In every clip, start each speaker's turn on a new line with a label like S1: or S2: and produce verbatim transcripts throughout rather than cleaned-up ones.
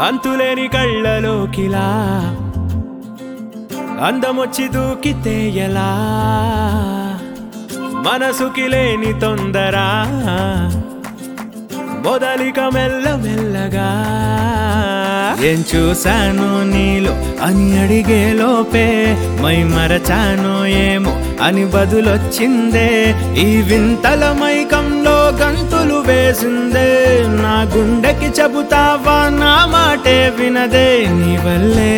S1: అంతులేని కళ్ళలోకిలా అందమొచ్చి దూకితే ఎలా మనసుకి లేని తొందర మొదలిక మెల్ల మెల్లగా ఏం చూశాను నీలో అని అడిగే లోపే మై మరచాను ఏమో అని బదులొచ్చిందే ఈ వింతల మైకంలో గంతులు వేసిందే నా గుండెకి చెబుతావా నా మాటే వినదే నీ వల్లే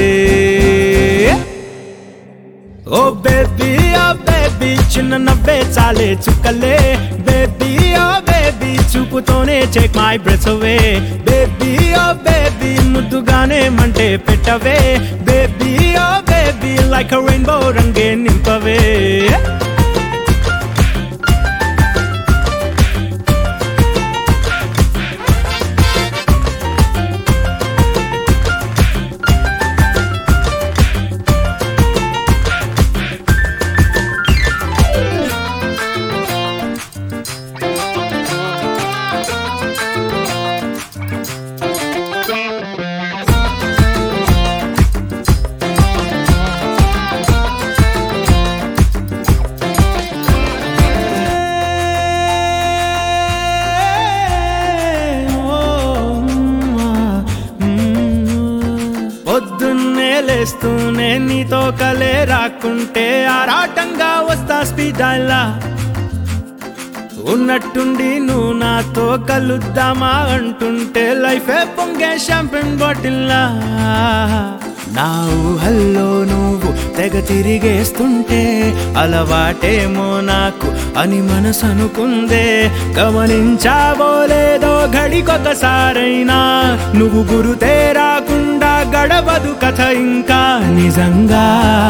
S1: ఓ బేబీ ఓ బేబీ చిన్న నవ్వే చాలే చుక్కలే బేబీ ఓ బేబీ చూపుతోనే take my breath away baby oh baby ముద్దుగానే మంటే పెట్టవే baby oh baby like a rainbow రంగే నింపవే పొద్దున్నే లేస్తూనే నీతో కలే రాకుంటే ఆరాటంగా వస్తా స్పీడాల్లా ఉన్నట్టుండి నువ్వు నాతో కలుద్దామా అంటుంటే లైఫే పొంగే షాంపెన్ బాటిల్లా నా ఊహల్లో నువ్వు తెగ తిరిగేస్తుంటే అలవాటేమో నాకు అని మనసు అనుకుందే గమనించావో లేదో ఘడికొకసారైనా నువ్వు గురుతే రాకుండా గడవదు కథ ఇంకా నిజంగా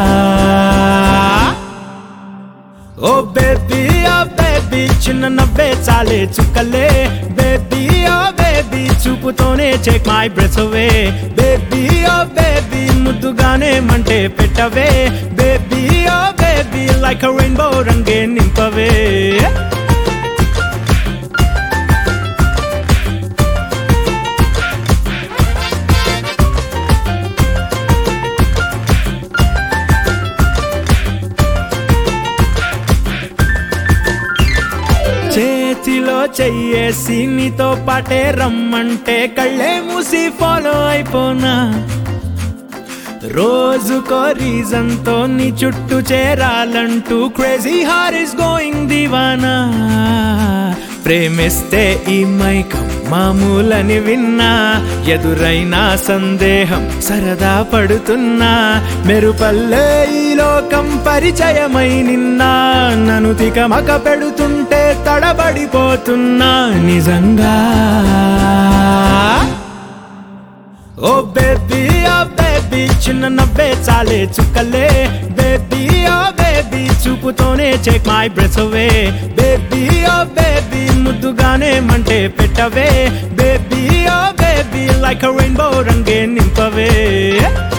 S1: ఓ బేబీ ఓ బేబీ చిన్న నవ్వే చాలే చుక్కలే బేబీ ఓ బేబీ చూపుతోనే take my breath away baby oh baby ముద్దుగానే మంటే పెట్టవే baby oh baby like a rainbow రంగే నింపవే చేతిలో చెయ్యేసి నీతో పాటే రమ్మంటే కళ్ళే మూసి ఫాలో అయిపోనా రోజుకో రీజన్ తో నీ చుట్టూ చేరాలంటూ క్రేజీ హార్ ఇస్ గోయింగ్ దివానా ప్రేమిస్తే ఈ మైకం మామూలని విన్నా ఎదురైనా సందేహం సరదా పడుతున్నా మెరుపల్లే ఈ లోకం పరిచయమై నిన్నా నన్ను తికమక పెడుతుంటే తడబడిపోతున్నా నిజంగా ఓ బేబీ ఓ బేబీ చిన్న నవ్వే చాలే చుక్కలే బేబీ ఓ బేబీ చూపుతోనే take my breath away baby oh baby ముద్దుగానే మంటే పెట్టవే baby oh baby like a rainbow రంగే నింపవే